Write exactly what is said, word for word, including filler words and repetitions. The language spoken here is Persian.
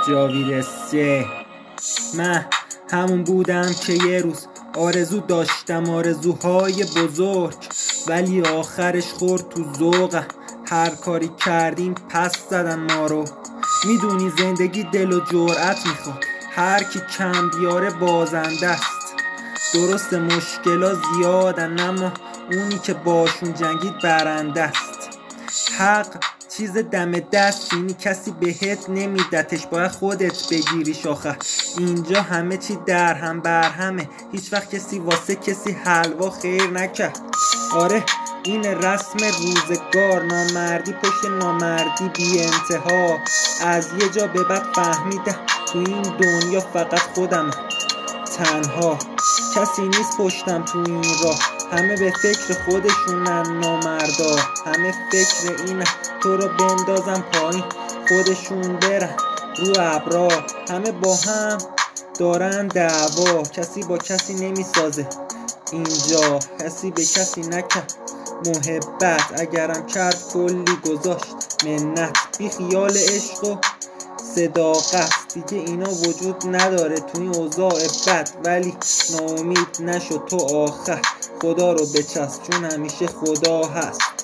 جاوید سه. من همون بودم که یه روز آرزو داشتم، آرزوهای بزرگ، ولی آخرش خورد تو ذوقم. هر کاری کردیم پس زدن ما رو. میدونی زندگی دل و جرأت میخواد، هر کی کم بیاره بازنده است. درست مشکلا زیادن اما اونی که باشون جنگید برنده است. حق چیز دم دست اینی کسی بهت نمیدتش، باید خودت بگیری شاخه. اینجا همه چی در هم بر همه، هیچ وقت کسی واسه کسی حلوا خیر نکرد. آره این رسم روزگار، نامردی پشت نامردی بی انتها. از یه جا به بعد فهمیدم تو این دنیا فقط خودم تنها، کسی نیست پشتم تو این راه. همه به فکر خودشونن نامردا، همه فکر اینه تو رو بندازم پایین خودشون برن رو ابرا. همه با هم دارن دعوا، کسی با کسی نمیسازه اینجا، کسی به کسی نکرد محبت، اگرم کرد کلی گذاشت منت. بی خیال عشق و صداقت دیگه اینا وجود نداره تو این اوضاع بد. ولی ناامید نشو تو آخر، خدا رو بچسب چون همیشه خدا هست.